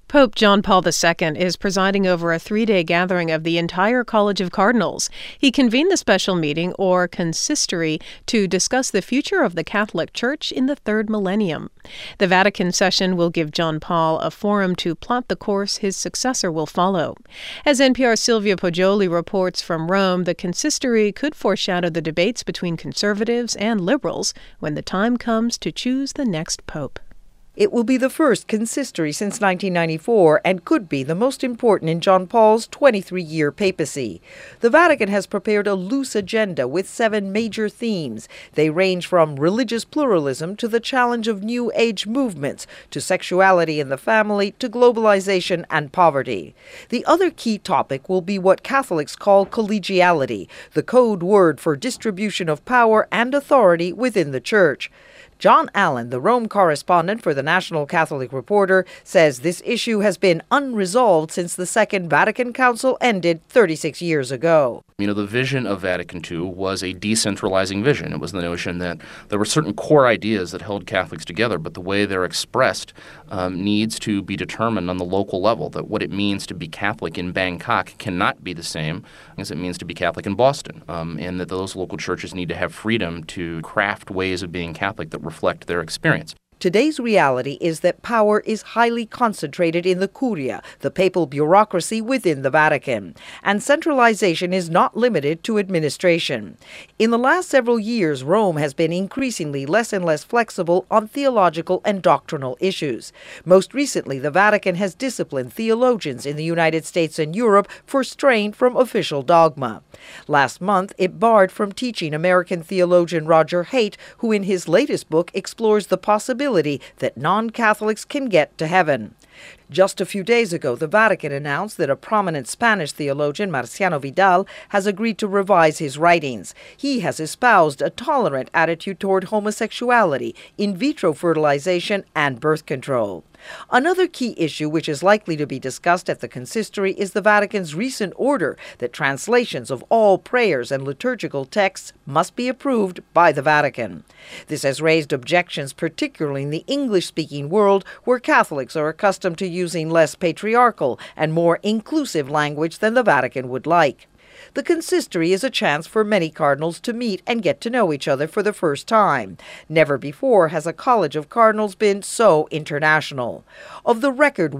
Pope John Paul II is presiding over a three-day gathering of the entire College of Cardinals. He convened the special meeting, or consistory, to discuss the future of the Catholic Church in the third millennium. The Vatican session will give John Paul a forum to plot the course his successor will follow. As NPR's Silvia Poggioli reports from Rome, the consistory could foreshadow the debates between conservatives and liberals when the time comes to choose the next pope. It will be the first consistory since 1994 and could be the most important in John Paul's 23-year papacy. The Vatican has prepared a loose agenda with 7 major themes. They range from religious pluralism to the challenge of New Age movements, to sexuality in the family, to globalization and poverty. The other key topic will be what Catholics call collegiality, the code word for distribution of power and authority within the Church. John Allen, the Rome correspondent for the National Catholic Reporter, says this issue has been unresolved since the Second Vatican Council ended 36 years ago. The vision of Vatican II was a decentralizing vision. It was the notion that there were certain core ideas that held Catholics together, but the way they're expressed needs to be determined on the local level, that what it means to be Catholic in Bangkok cannot be the same as it means to be Catholic in Boston, and that those local churches need to have freedom to craft ways of being Catholic that reflect their experience. Today's reality is that power is highly concentrated in the Curia, the papal bureaucracy within the Vatican, and centralization is not limited to administration. In the last several years, Rome has been increasingly less and less flexible on theological and doctrinal issues. Most recently, the Vatican has disciplined theologians in the United States and Europe for straying from official dogma. Last month, it barred from teaching American theologian Roger Haight, who in his latest book explores the possibility that non-Catholics can get to heaven. Just a few days ago, the Vatican announced that a prominent Spanish theologian, Marciano Vidal, has agreed to revise his writings. He has espoused a tolerant attitude toward homosexuality, in vitro fertilization, and birth control. Another key issue which is likely to be discussed at the consistory is the Vatican's recent order that translations of all prayers and liturgical texts must be approved by the Vatican. This has raised objections, particularly in the English-speaking world, where Catholics are accustomed to using less patriarchal and more inclusive language than the Vatican would like. The consistory is a chance for many cardinals to meet and get to know each other for the first time. Never before has a college of cardinals been so international. Of the record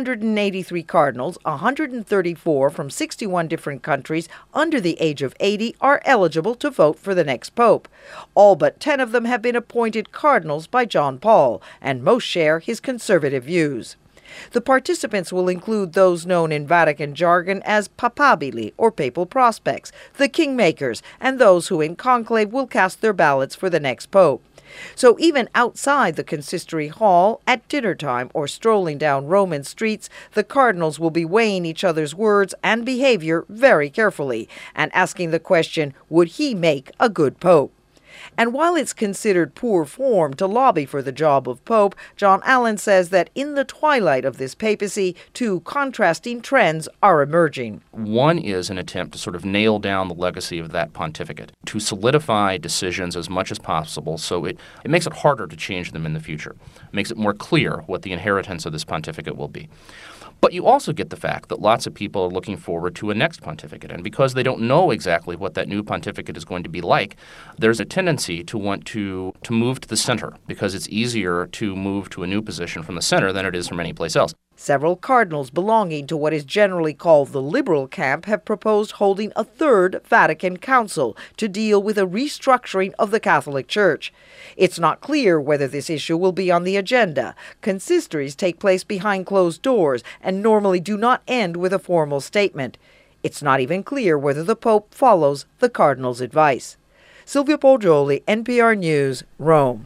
183 cardinals, 134 from 61 different countries under the age of 80 are eligible to vote for the next pope. All but 10 of them have been appointed cardinals by John Paul, and most share his conservative views. The participants will include those known in Vatican jargon as papabili, or papal prospects, the kingmakers, and those who in conclave will cast their ballots for the next pope. So even outside the consistory hall, at dinner time or strolling down Roman streets, the cardinals will be weighing each other's words and behavior very carefully and asking the question, would he make a good pope? And while it's considered poor form to lobby for the job of pope, John Allen says that in the twilight of this papacy, 2 contrasting trends are emerging. One is an attempt to sort of nail down the legacy of that pontificate, to solidify decisions as much as possible so it makes it harder to change them in the future. It makes it more clear what the inheritance of this pontificate will be. But you also get the fact that lots of people are looking forward to a next pontificate, and because they don't know exactly what that new pontificate is going to be like, there's a tendency to want to move to the center, because it's easier to move to a new position from the center than it is from any place else. Several cardinals belonging to what is generally called the liberal camp have proposed holding a third Vatican Council to deal with a restructuring of the Catholic Church. It's not clear whether this issue will be on the agenda. Consistories take place behind closed doors and normally do not end with a formal statement. It's not even clear whether the Pope follows the cardinals' advice. Silvia Poggioli, NPR News, Rome.